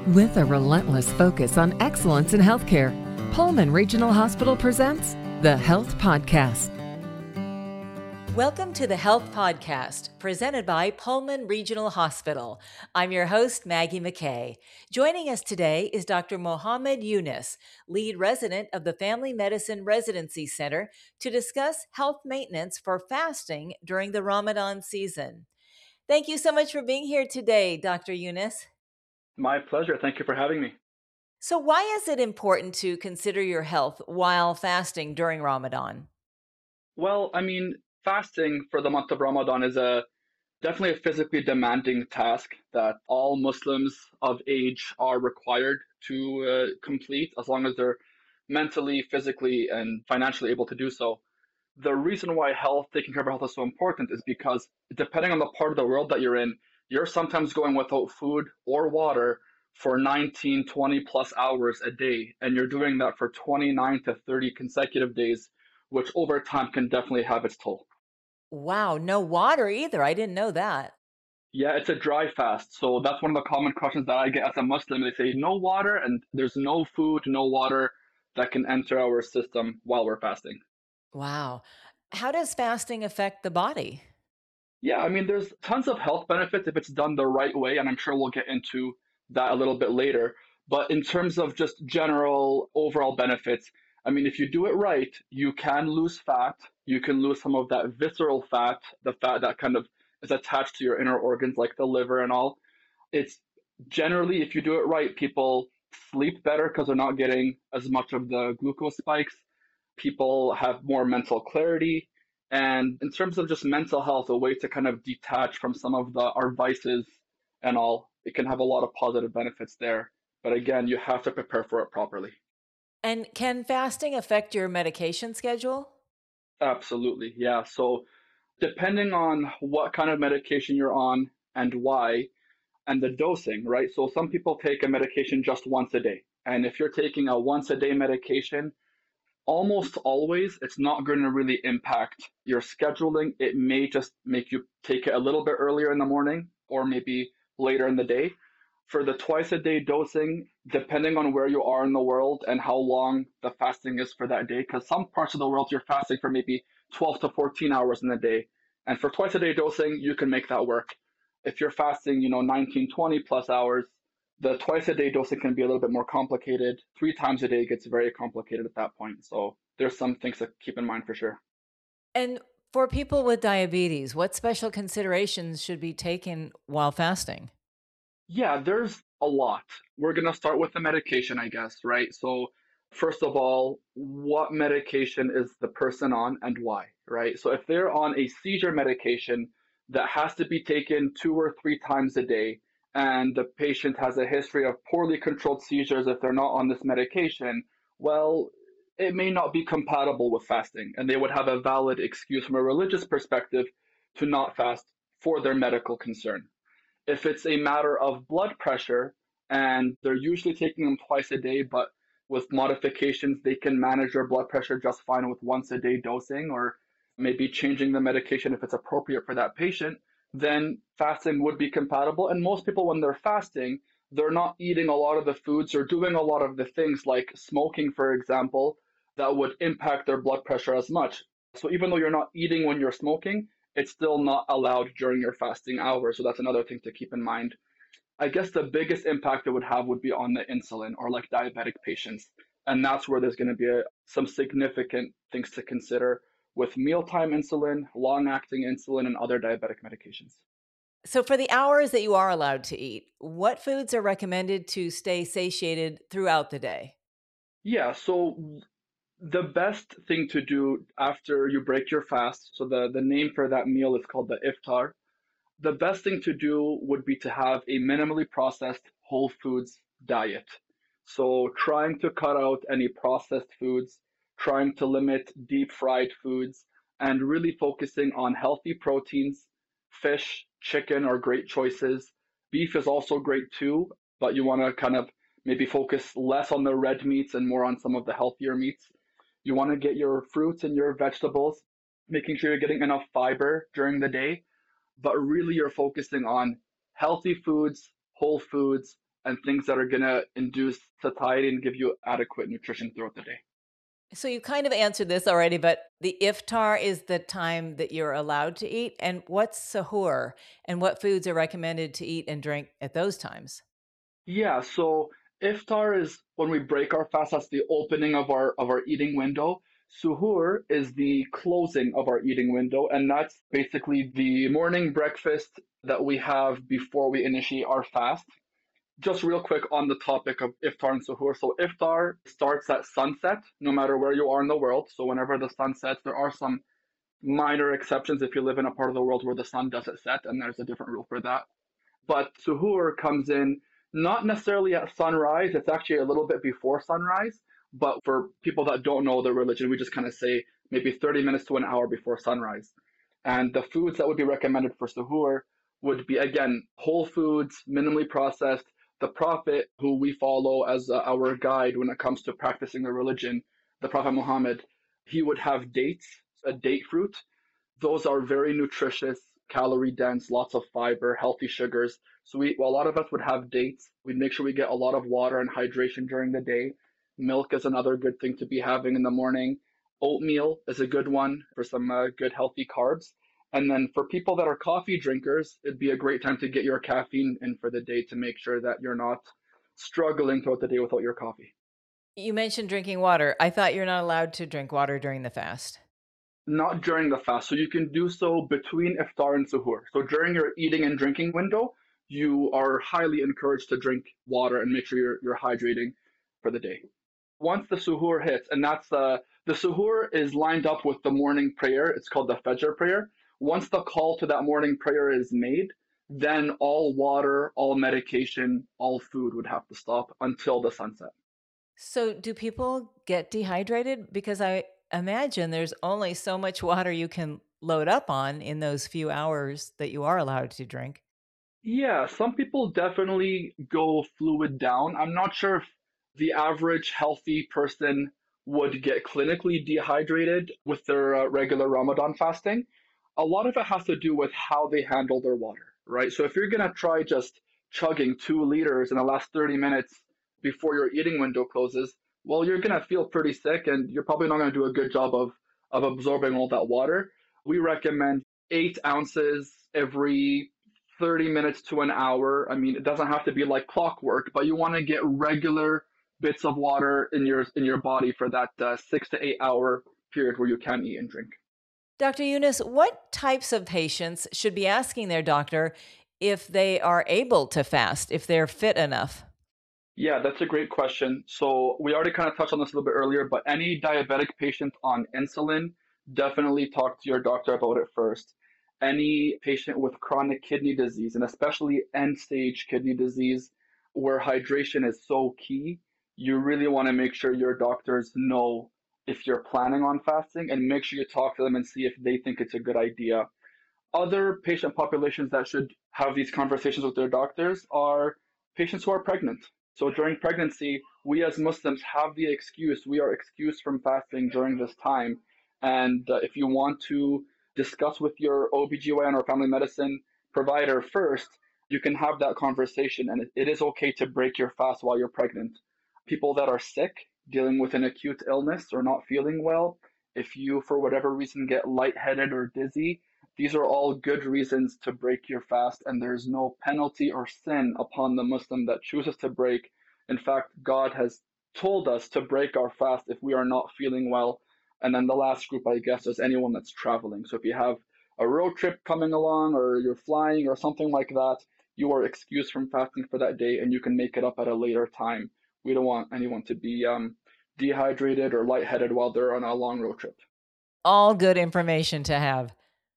With a relentless focus on excellence in healthcare, Pullman Regional Hospital presents the Health Podcast. Welcome to the Health Podcast, presented by Pullman Regional Hospital. I'm your host, Maggie McKay. Joining us today is Dr. Mohammed Yunus, lead resident of the Family Medicine Residency Center, to discuss health maintenance for fasting during the Ramadan season. Thank you so much for being here today, Dr. Yunus. My pleasure. Thank you for having me. So, why is it important to consider your health while fasting during Ramadan? Well, fasting for the month of Ramadan is definitely a physically demanding task that all Muslims of age are required to complete as long as they're mentally, physically, and financially able to do so. The reason why taking care of health is so important is because depending on the part of the world that you're in, you're sometimes going without food or water for 19, 20 plus hours a day. And you're doing that for 29 to 30 consecutive days, which over time can definitely have its toll. Wow, no water either. I didn't know that. Yeah, it's a dry fast. So that's one of the common questions that I get as a Muslim. They say no water, and there's no food, no water that can enter our system while we're fasting. Wow. How does fasting affect the body? Yeah, there's tons of health benefits if it's done the right way, and I'm sure we'll get into that a little bit later. But in terms of just general overall benefits, if you do it right, you can lose fat. You can lose some of that visceral fat, the fat that kind of is attached to your inner organs, like the liver and all. It's generally, if you do it right, people sleep better because they're not getting as much of the glucose spikes. People have more mental clarity. And in terms of just mental health, a way to kind of detach from some of our vices and all, it can have a lot of positive benefits there. But again, you have to prepare for it properly. And can fasting affect your medication schedule? Absolutely. Yeah. So depending on what kind of medication you're on and why, and the dosing, right? So some people take a medication just once a day. And if you're taking a once a day medication, almost always it's not going to really impact your scheduling. It may just make you take it a little bit earlier in the morning or maybe later in the day. For the twice a day dosing, depending on where you are in the world and how long the fasting is for that day, because some parts of the world you're fasting for maybe 12 to 14 hours in the day. And for twice a day dosing, you can make that work. If you're fasting, 19, 20 plus hours, the twice a day dosing can be a little bit more complicated. 3 times a day gets very complicated at that point. So there's some things to keep in mind for sure. And for people with diabetes, what special considerations should be taken while fasting? Yeah, there's a lot. We're going to start with the medication, I guess, right? So, first of all, what medication is the person on and why, right? So, if they're on a seizure medication that has to be taken 2 or 3 times a day, and the patient has a history of poorly controlled seizures if they're not on this medication, well, it may not be compatible with fasting, and they would have a valid excuse from a religious perspective to not fast for their medical concern. If it's a matter of blood pressure and they're usually taking them twice a day, but with modifications, they can manage their blood pressure just fine with once a day dosing or maybe changing the medication if it's appropriate for that patient, then fasting would be compatible. And most people, when they're fasting, they're not eating a lot of the foods or doing a lot of the things like smoking, for example, that would impact their blood pressure as much. So even though you're not eating when you're smoking, it's still not allowed during your fasting hours. So that's another thing to keep in mind. I guess the biggest impact it would have would be on the insulin or like diabetic patients. And that's where there's going to be some significant things to consider with mealtime insulin, long acting insulin, and other diabetic medications. So, for the hours that you are allowed to eat, what foods are recommended to stay satiated throughout the day? Yeah, so the best thing to do after you break your fast, so the name for that meal is called the iftar. The best thing to do would be to have a minimally processed whole foods diet. So, trying to cut out any processed foods, trying to limit deep fried foods, and really focusing on healthy proteins. Fish, chicken are great choices. Beef is also great too, but you want to kind of maybe focus less on the red meats and more on some of the healthier meats. You want to get your fruits and your vegetables, making sure you're getting enough fiber during the day, but really you're focusing on healthy foods, whole foods, and things that are going to induce satiety and give you adequate nutrition throughout the day. So you kind of answered this already, but the iftar is the time that you're allowed to eat. And what's sahur? And what foods are recommended to eat and drink at those times? Yeah, so iftar is when we break our fast, that's the opening of our eating window. Suhoor is the closing of our eating window, and that's basically the morning breakfast that we have before we initiate our fast. Just real quick on the topic of iftar and suhoor. So iftar starts at sunset, no matter where you are in the world. So whenever the sun sets, there are some minor exceptions if you live in a part of the world where the sun doesn't set, and there's a different rule for that. But suhoor comes in not necessarily at sunrise, it's actually a little bit before sunrise. But for people that don't know the religion, we just kind of say maybe 30 minutes to an hour before sunrise. And the foods that would be recommended for suhoor would be, again, whole foods, minimally processed. The Prophet, who we follow as our guide when it comes to practicing the religion, the Prophet Muhammad, he would have dates, a date fruit. Those are very nutritious, calorie dense, lots of fiber, healthy sugars. So a lot of us would have dates. We'd make sure we get a lot of water and hydration during the day. Milk is another good thing to be having in the morning. Oatmeal is a good one for some good healthy carbs. And then for people that are coffee drinkers, it'd be a great time to get your caffeine in for the day to make sure that you're not struggling throughout the day without your coffee. You mentioned drinking water. I thought you're not allowed to drink water during the fast. Not during the fast. So you can do so between iftar and suhoor. So during your eating and drinking window, you are highly encouraged to drink water and make sure you're hydrating for the day. Once the suhoor hits, and that's the suhoor is lined up with the morning prayer. It's called the Fajr prayer. Once the call to that morning prayer is made, then all water, all medication, all food would have to stop until the sunset. So do people get dehydrated? Because I imagine there's only so much water you can load up on in those few hours that you are allowed to drink. Yeah, some people definitely go fluid down. I'm not sure if the average healthy person would get clinically dehydrated with their regular Ramadan fasting. A lot of it has to do with how they handle their water, right? So if you're going to try just chugging 2 liters in the last 30 minutes before your eating window closes, well, you're going to feel pretty sick and you're probably not going to do a good job of absorbing all that water. We recommend 8 ounces every 30 minutes to an hour. I mean, it doesn't have to be like clockwork, but you want to get regular bits of water in your body for that 6 to 8 hour period where you can eat and drink. Dr. Yunus, what types of patients should be asking their doctor if they are able to fast, if they're fit enough? Yeah, that's a great question. So we already kind of touched on this a little bit earlier, but any diabetic patient on insulin, definitely talk to your doctor about it first. Any patient with chronic kidney disease, and especially end stage kidney disease, where hydration is so key, you really want to make sure your doctors know if you're planning on fasting and make sure you talk to them and see if they think it's a good idea. Other patient populations that should have these conversations with their doctors are patients who are pregnant. So during pregnancy, we as Muslims have the excuse, we are excused from fasting during this time. And if you want to discuss with your OBGYN or family medicine provider first, you can have that conversation. And it is okay to break your fast while you're pregnant. People that are sick, dealing with an acute illness or not feeling well, if you, for whatever reason, get lightheaded or dizzy, these are all good reasons to break your fast, and there's no penalty or sin upon the Muslim that chooses to break. In fact, God has told us to break our fast if we are not feeling well. And then the last group, I guess, is anyone that's traveling. So if you have a road trip coming along or you're flying or something like that, you are excused from fasting for that day and you can make it up at a later time. We don't want anyone to be dehydrated or lightheaded while they're on a long road trip. All good information to have.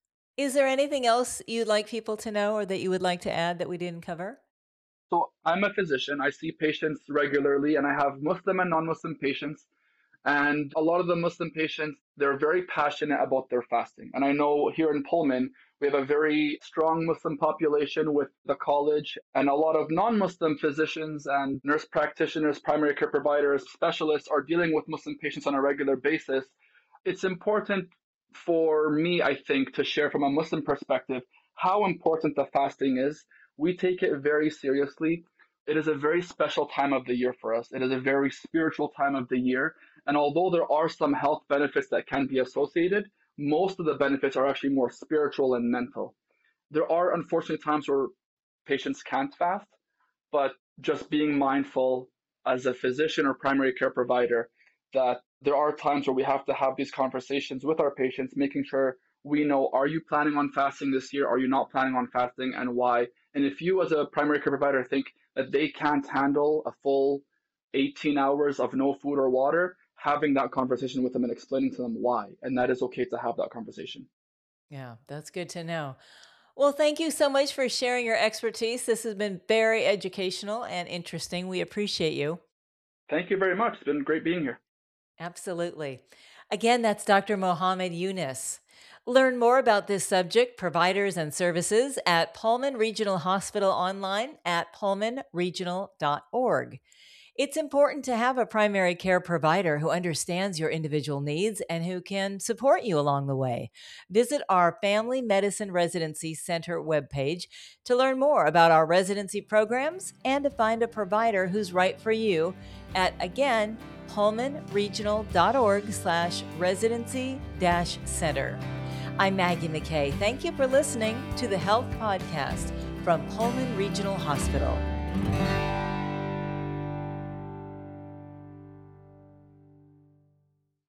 Is there anything else you'd like people to know or that you would like to add that we didn't cover? So I'm a physician. I see patients regularly, and I have Muslim and non-Muslim patients. And a lot of the Muslim patients, they're very passionate about their fasting. And I know here in Pullman, we have a very strong Muslim population with the college, and a lot of non-Muslim physicians and nurse practitioners, primary care providers, specialists are dealing with Muslim patients on a regular basis. It's important for me, I think, to share from a Muslim perspective how important the fasting is. We take it very seriously. it is a very special time of the year for us. It is a very spiritual time of the year. And although there are some health benefits that can be associated, most of the benefits are actually more spiritual and mental. There are unfortunately times where patients can't fast, but just being mindful as a physician or primary care provider that there are times where we have to have these conversations with our patients, making sure we know, are you planning on fasting this year? Are you not planning on fasting, and why? And if you as a primary care provider think that they can't handle a full 18 hours of no food or water, having that conversation with them and explaining to them why. And that is okay to have that conversation. Yeah, that's good to know. Well, thank you so much for sharing your expertise. This has been very educational and interesting. We appreciate you. Thank you very much. It's been great being here. Absolutely. Again, that's Dr. Mohammed Yunus. Learn more about this subject, providers, and services at Pullman Regional Hospital online at pullmanregional.org. It's important to have a primary care provider who understands your individual needs and who can support you along the way. Visit our Family Medicine Residency Center webpage to learn more about our residency programs and to find a provider who's right for you at, again, pullmanregional.org/residency-center. I'm Maggie McKay. Thank you for listening to the Health Podcast from Pullman Regional Hospital.